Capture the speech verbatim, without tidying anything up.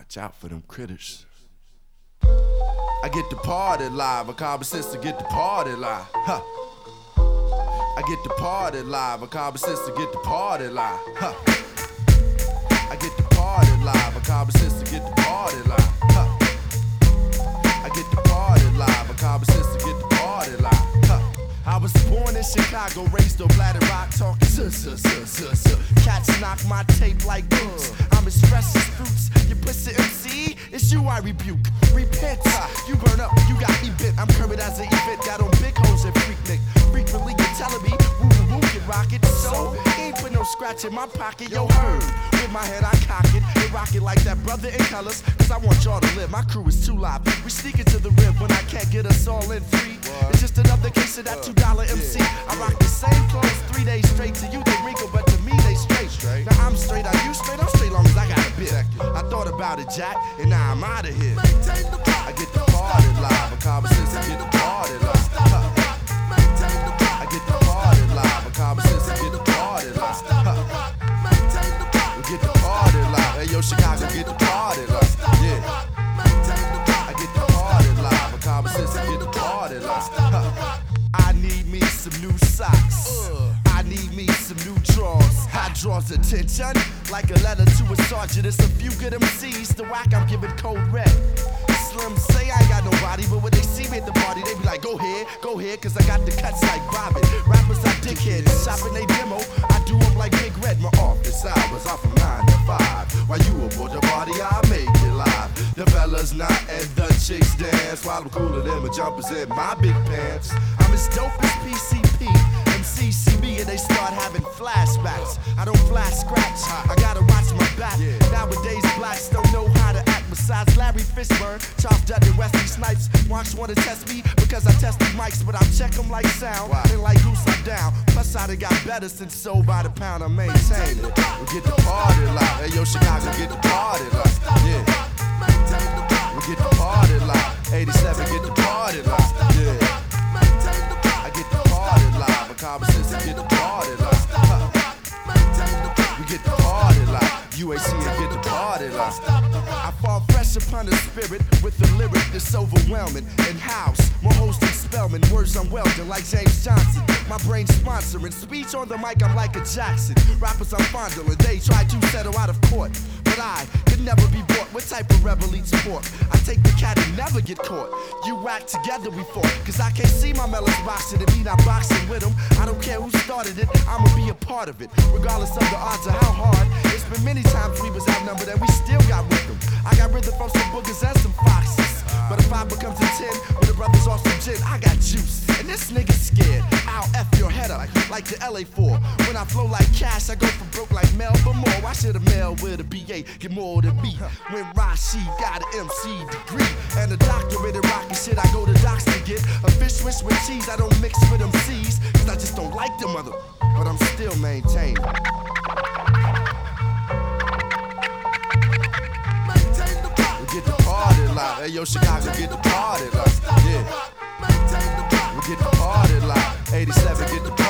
Watch out for them critters. I get the party live, a common sense to get the party live. Huh. I get the party live, a common sense to get the party live. Huh. I get the party live, a common sense to get the party live. Huh. I get the party live, a common sense to get the party live. Huh. I was born in Chicago, raised on Bladder Rock, talking suh, suh, suh, suh, suh. Cats knock my tape like boots. I'm as fresh as fruits. You pussy M C, it's you I rebuke. Repent, you burn up, you got me bent. I'm current as an event, got on big hoes and freak Nick. Frequently you're telling me, woo woo woo, can rock it. So, ain't put no scratch in my pocket, yo heard. With my head I cock it, and rock it like that brother in colors. Cause I want y'all to live, my crew is too live. We sneak into the rib when I can't get us all in free. It's just another case of that two dollar M C. I rock the same clothes three days straight. To you they wrinkle, but to me they straight. Now I'm straight, are you straight? I'm straight long as I got a bit. I thought about it, Jack, and now I'm out of here. I get the party live, a common sense to get the party live. Huh. I get the party live, a common sense to get the party live. Huh. We get the party live. Hey yo, Chicago, get the party live. Yeah. I get the party live, a common sense to get the party live. Huh. I need me some new socks. I need me some new drawers. Hot draws attention like a letter to a sergeant. It's a few good M Cs. The whack I'm giving code red. Slim say I ain't got nobody, but when they see me at the party, they be like, go ahead, go ahead, cause I got the cuts like Bobbin. Rappers are dickheads, shopping they demo. I do them like Big Red. My office hours are from nine to five. While you aboard the party, I make it live. The fellas not and the chicks dance while I'm cooler than my jumpers in my big pants. I'm as dope as P C P. M C see me and they start having flashbacks. I don't flash scratch, I gotta watch my back. Nowadays blacks don't know how to act. Besides Larry Fishburne, Charles Dudley, Wesley Snipes. Watch wanna test me because I test the mics, but I check them like sound. And like goose I'm down. Plus I done got better since sold by the pound. I maintain it. We get the party live. Hey yo, Chicago, get the party live. Yeah. We get the party live. eighty-seven, get the party live. Yeah. I get the party live. A common sense to get the party live. Huh. We get the party live. U A C and get the party live. I fall fresh upon the spirit with the lyric that's overwhelming. In house, more hosting Spellman, words I'm welding like James Johnson. My brain sponsoring speech on the mic, I'm like a Jackson. Rappers I'm fondling, they try to settle out of court, but I could never be bought. What type of rebel eats pork? I take the cat and never get caught. You whack together we fought, cause I can't see my melons boxing and me not boxing with them. I don't care who started it, I'ma be a part of it, regardless of the odds or how hard. It's been many times we was outnumbered and we still got with them. I got rhythm from some boogers and some foxes, but if five becomes a ten, when the brothers off some gin, I got juice, and this nigga's scared. I'll F your head up like the L A four. When I flow like cash, I go from broke like Mel but more. Why should a male with a B A get more than me? When Rashi got an M C degree and a doctorate in rockin' shit, I go to docs to get a fish swish with cheese. I don't mix with them C's, cause I just don't like them other, but I'm still maintaining. Get the party live. Hey yo, Chicago, get the party live. Yeah. We get the party live. eighty-seven, get the party live.